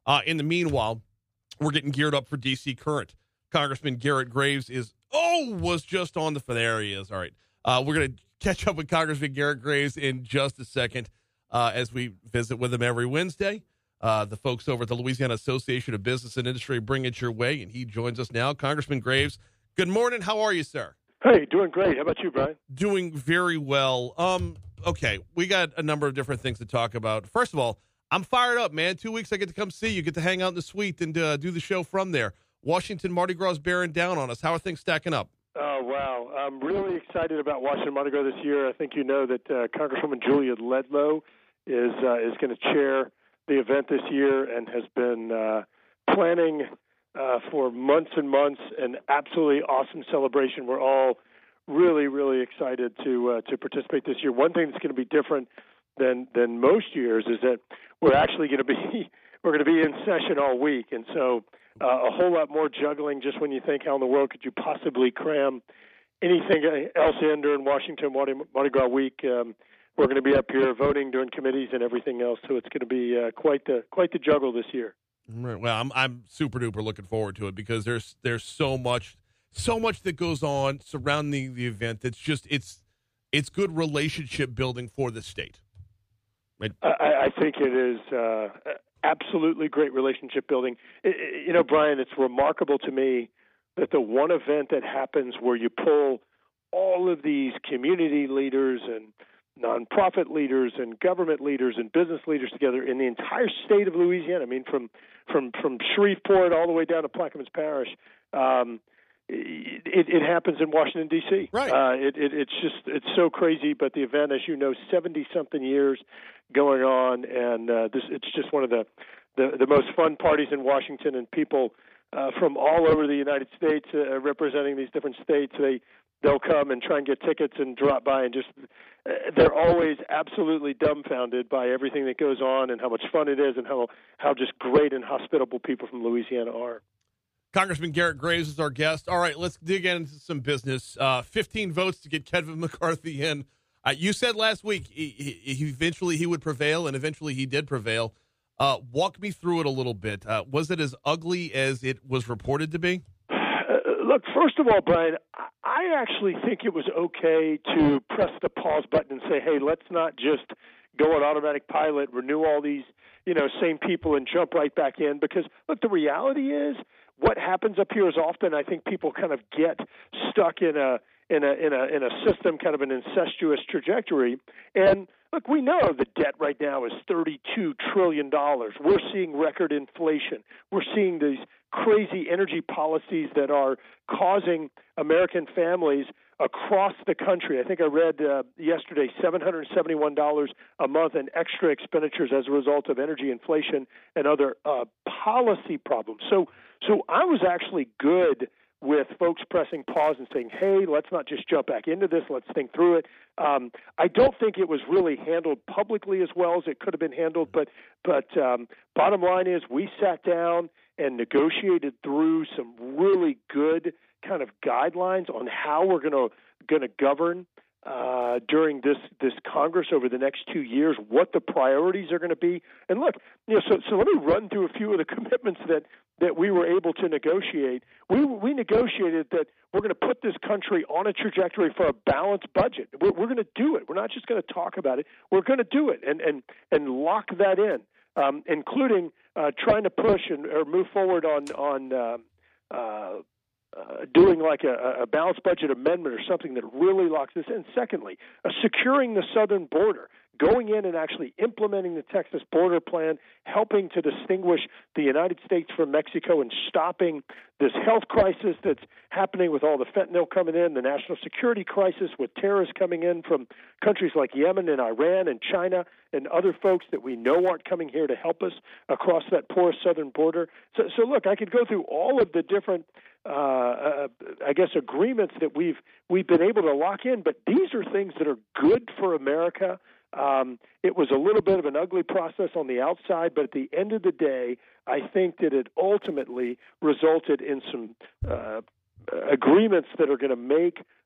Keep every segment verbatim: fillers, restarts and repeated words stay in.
Uh, in the meanwhile, we're getting geared up for D C Current. Congressman Garrett Graves is, oh, was just on the, there he is. All right. Uh, we're going to catch up with Congressman Garrett Graves in just a second uh, as we visit with him every Wednesday. Uh, the folks over at the Louisiana Association of Business and Industry bring it your way, and he joins us now. Congressman Graves, good morning. How are you, sir? Hey, doing great. How about you, Brian? Doing very well. Um, okay, we got a number of different things to talk about. First of all, I'm fired up, man. Two weeks I get to come see you, get to hang out in the suite and uh, do the show from there. Washington Mardi Gras is bearing down on us. How are things stacking up? Oh, wow. I'm really excited about Washington Mardi Gras this year. I think you know that uh, Congresswoman Julia Ledlow is uh, is going to chair the event this year and has been uh, planning uh, for months and months an absolutely awesome celebration. We're all really, really excited to uh, to participate this year. One thing that's going to be different than than most years is that we're actually going to be we're going to be in session all week, and so uh, a whole lot more juggling. Just when you think, how in the world could you possibly cram anything else in during Washington Mardi, Mardi Gras week? Um, we're going to be up here voting, doing committees, and everything else. So it's going to be uh, quite the quite the juggle this year. Right. Well, I'm I'm super duper looking forward to it because there's there's so much so much that goes on surrounding the event. That's just it's it's good relationship building for the state. Right? I, I think it is uh, absolutely great relationship building. It, it, you know, Brian, it's remarkable to me that the one event that happens where you pull all of these community leaders and nonprofit leaders and government leaders and business leaders together in the entire state of Louisiana. I mean, from from from Shreveport all the way down to Plaquemines Parish. Um, it, it happens in Washington D C. Right. Uh, it, it, it's just it's so crazy. But the event, as you know, seventy something years going on, and uh, this it's just one of the, the the most fun parties in Washington, and people uh, from all over the United States uh, representing these different states. They they'll come and try and get tickets and drop by, and just uh, they're always absolutely dumbfounded by everything that goes on and how much fun it is and how how just great and hospitable people from Louisiana are. Congressman Garrett Graves is our guest. All right, let's dig into some business. Uh, fifteen votes to get Kevin McCarthy in. Uh, you said last week he, he, he eventually he would prevail, and eventually he did prevail. Uh, walk me through it a little bit. Uh, was it as ugly as it was reported to be? Look, first of all, Brian, I actually think it was okay to press the pause button and say, hey, let's not just go on automatic pilot, renew all these, you know, same people and jump right back in. Because, look, the reality is what happens up here is often I think people kind of get stuck in a in a in a in a system, kind of an incestuous trajectory. And look, we know the debt right now is thirty-two trillion dollars. We're seeing record inflation. We're seeing these crazy energy policies that are causing American families across the country. I think I read uh, yesterday seven hundred seventy-one dollars a month in extra expenditures as a result of energy inflation and other uh, policy problems. So, so I was actually good with folks pressing pause and saying, hey, let's not just jump back into this. Let's think through it. Um, I don't think it was really handled publicly as well as it could have been handled. But, but um, bottom line is we sat down and negotiated through some really good kind of guidelines on how we're going to going to govern uh, during this this Congress over the next two years, what the priorities are going to be. And look, you know, so so let me run through a few of the commitments that that we were able to negotiate. We we negotiated that we're going to put this country on a trajectory for a balanced budget. We're, we're going to do it. We're not just going to talk about it. We're going to do it and and and lock that in, um, including uh, trying to push and or move forward on on. Uh, uh, Uh, doing like a, a balanced budget amendment or something that really locks this in. Secondly, uh, securing the southern border, going in and actually implementing the Texas border plan, helping to distinguish the United States from Mexico and stopping this health crisis that's happening with all the fentanyl coming in, the national security crisis with terrorists coming in from countries like Yemen and Iran and China and other folks that we know aren't coming here to help us across that porous southern border. So, so look, I could go through all of the different Uh, uh, I guess agreements that we've we've been able to lock in, but these are things that are good for America. Um, it was a little bit of an ugly process on the outside, but at the end of the day, I think that it ultimately resulted in some uh, agreements that are going to make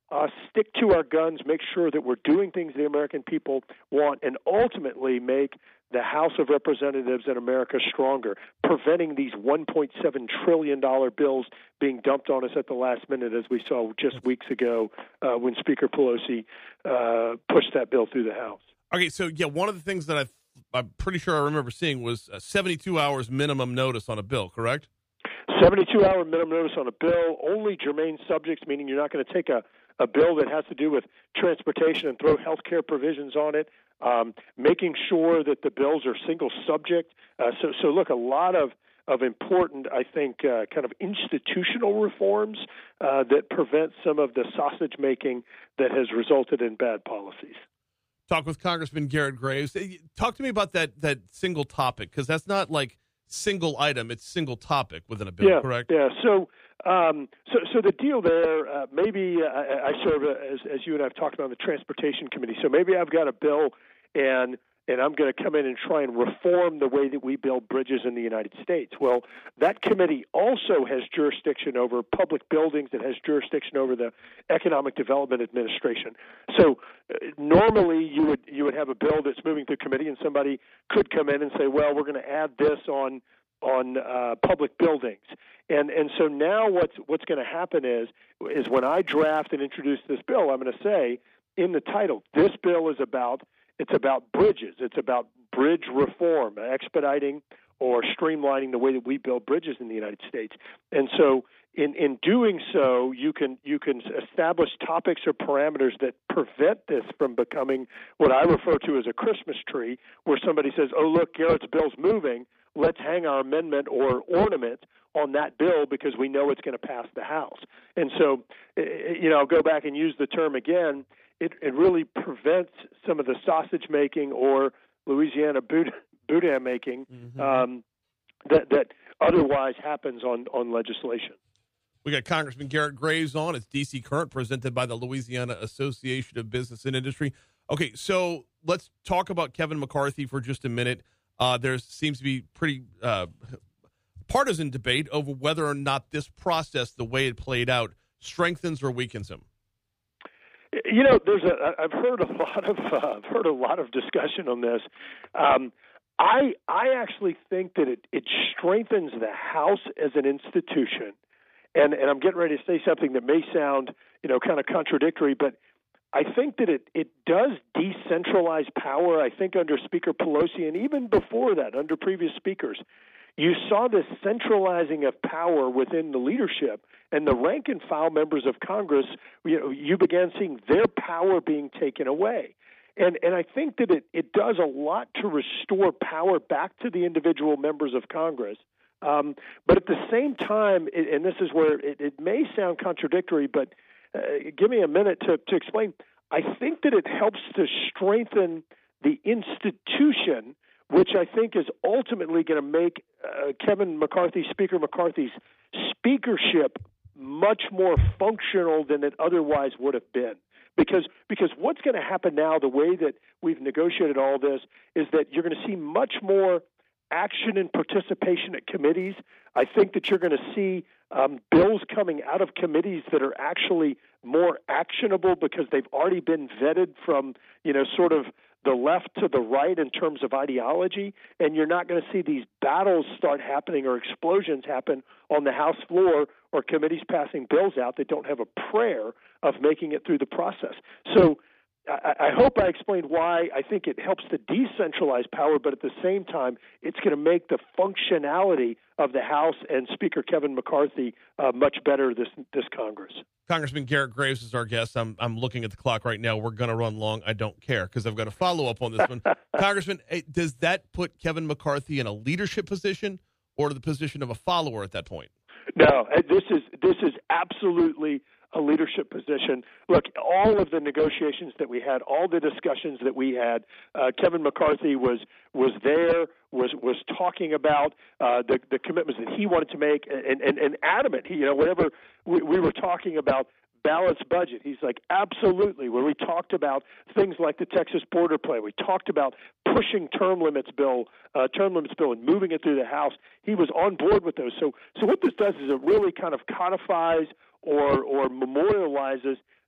us stick to our guns, make sure that we're doing things the American people want, and ultimately make the House of Representatives in America stronger, preventing these one point seven trillion dollars bills being dumped on us at the last minute, as we saw just weeks ago uh, when Speaker Pelosi uh, pushed that bill through the House. Okay, so, yeah, one of the things that I've, I'm pretty sure I remember seeing was uh, seventy-two hours minimum notice on a bill, correct? seventy-two hour minimum notice on a bill, only germane subjects, meaning you're not going to take a, a bill that has to do with transportation and throw health care provisions on it, um, making sure that the bills are single subject. Uh, so, so, look, a lot of, of important, I think, uh, kind of institutional reforms uh, that prevent some of the sausage making that has resulted in bad policies. Talk with Congressman Garrett Graves. Talk to me about that, that single topic, because that's not like single item, it's single topic within a bill, yeah, correct? Yeah, so um, so so the deal there, uh, maybe uh, I, I serve, as, as you and I have talked about, on the Transportation Committee, so maybe I've got a bill and and I'm going to come in and try and reform the way that we build bridges in the United States. Well, that committee also has jurisdiction over public buildings. It has jurisdiction over the Economic Development Administration. So uh, normally you would you would have a bill that's moving through committee, and somebody could come in and say, well, we're going to add this on on uh, public buildings. And and so now what's what's going to happen is is when I draft and introduce this bill, I'm going to say in the title, this bill is about It's about bridges. It's about bridge reform, expediting or streamlining the way that we build bridges in the United States. And so in, in doing so, you can you can establish topics or parameters that prevent this from becoming what I refer to as a Christmas tree, where somebody says, oh, look, Garrett's bill's moving. Let's hang our amendment or ornament on that bill because we know it's going to pass the House. And so, you know, I'll go back and use the term again. It, it really prevents some of the sausage making or Louisiana boudin making mm-hmm. um, that that otherwise happens on, on legislation. We got Congressman Garrett Graves on. It's D C Current, presented by the Louisiana Association of Business and Industry. Okay, so let's talk about Kevin McCarthy for just a minute. Uh, there seems to be pretty uh, partisan debate over whether or not this process, the way it played out, strengthens or weakens him. You know, there's a. I've heard a lot of. Uh, I've heard a lot of discussion on this. Um, I I actually think that it, it strengthens the House as an institution, and and I'm getting ready to say something that may sound, you know, kind of contradictory, but I think that it it does decentralize power. I think under Speaker Pelosi, and even before that, under previous speakers, you saw this centralizing of power within the leadership. And the rank and file members of Congress, you know, you began seeing their power being taken away. And and I think that it, it does a lot to restore power back to the individual members of Congress. Um, but at the same time, it, and this is where it, it may sound contradictory, but uh, give me a minute to, to explain. I think that it helps to strengthen the institution, which I think is ultimately going to make uh, Kevin McCarthy, Speaker McCarthy's speakership much more functional than it otherwise would have been. Because because what's going to happen now, the way that we've negotiated all this, is that you're going to see much more action and participation at committees. I think that you're going to see um, bills coming out of committees that are actually more actionable because they've already been vetted from, you know, sort of the left to the right in terms of ideology, and you're not going to see these battles start happening or explosions happen on the House floor or committees passing bills out that don't have a prayer of making it through the process. So I, I hope I explained why I think it helps to decentralize power, but at the same time, it's going to make the functionality of the House and Speaker Kevin McCarthy uh, much better this this Congress. Congressman Garrett Graves is our guest. I'm I'm looking at the clock right now. We're going to run long. I don't care because I've got a follow-up on this one. Congressman, does that put Kevin McCarthy in a leadership position or the position of a follower at that point? No, this is this is absolutely a leadership position. Look, all of the negotiations that we had, all the discussions that we had, uh, Kevin McCarthy was was there, was was talking about uh, the the commitments that he wanted to make, and and, and adamant. He, you know, whenever we, we were talking about balanced budget, he's like, absolutely. When we talked about things like the Texas border plan, we talked about pushing term limits bill, uh, term limits bill, and moving it through the House. He was on board with those. So, so what this does is it really kind of codifies or or memorializes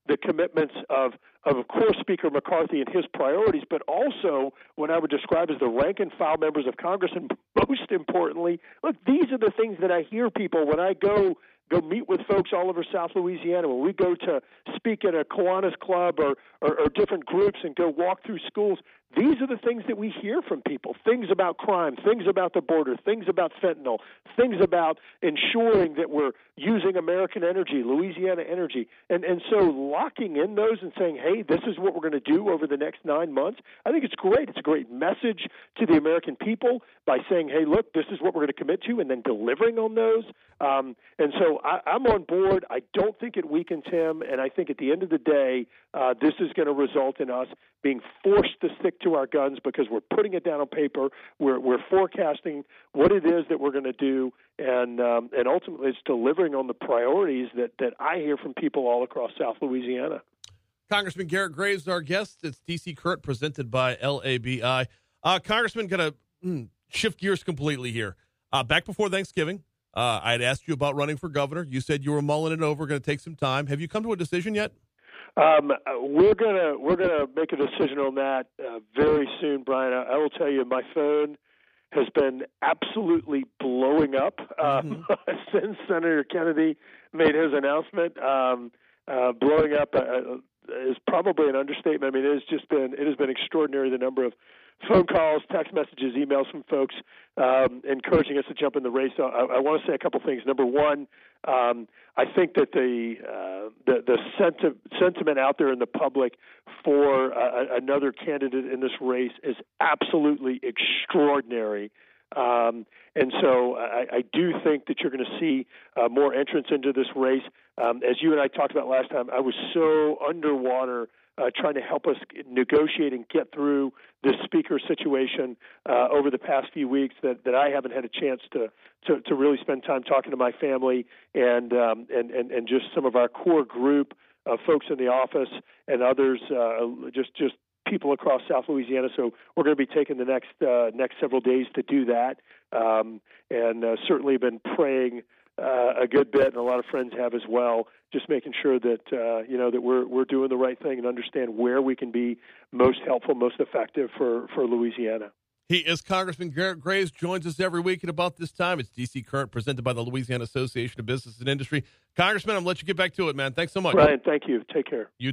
the commitments of, of, of course, Speaker McCarthy and his priorities, but also what I would describe as the rank and file members of Congress. And most importantly, look, these are the things that I hear people when I go go meet with folks all over South Louisiana, when we go to speak at a Kiwanis Club or, or, or different groups and go walk through schools. These are the things that we hear from people, things about crime, things about the border, things about fentanyl, things about ensuring that we're using American energy, Louisiana energy. And, and so locking in those and saying, hey, this is what we're going to do over the next nine months, I think it's great. It's a great message to the American people by saying, hey, look, this is what we're going to commit to, and then delivering on those. Um, and so I, I'm on board. I don't think it weakens him, and I think at the end of the day, uh, this is going to result in us being forced to stick to our guns because we're putting it down on paper. We're, we're forecasting what it is that we're going to do, and um, and ultimately it's delivering on the priorities that, that I hear from people all across South Louisiana. Congressman Garrett Graves is our guest. It's D C Current presented by L A B I. Uh, Congressman, going to mm, shift gears completely here. Uh, back before Thanksgiving, uh, I had asked you about running for governor. You said you were mulling it over, going to take some time. Have you come to a decision yet? Um, we're gonna we're gonna make a decision on that uh, very soon, Brian. I, I will tell you, my phone has been absolutely blowing up uh, mm-hmm. since Senator Kennedy made his announcement. Um, uh, blowing up uh, is probably an understatement. I mean, it has just been it has been extraordinary, the number of phone calls, text messages, emails from folks um, encouraging us to jump in the race. So I, I want to say a couple things. Number one, um, I think that the uh, the, the senti- sentiment out there in the public for uh, another candidate in this race is absolutely extraordinary. Um, and so I, I do think that you're going to see uh, more entrants into this race. Um, as you and I talked about last time, I was so underwater Uh, trying to help us negotiate and get through this speaker situation uh, over the past few weeks that, that I haven't had a chance to, to, to really spend time talking to my family and, um, and, and, and just some of our core group of folks in the office and others, uh, just just people across South Louisiana. So we're going to be taking the next uh, next several days to do that, um, and uh, certainly been praying Uh, a good bit, and a lot of friends have as well, just making sure that uh, you know that we're we're doing the right thing and understand where we can be most helpful, most effective for, for Louisiana. He is Congressman Garrett Graves, joins us every week at about this time. It's D C Current, presented by the Louisiana Association of Business and Industry. Congressman, I'm going to let you get back to it, man. Thanks so much. Brian, thank you. Take care. You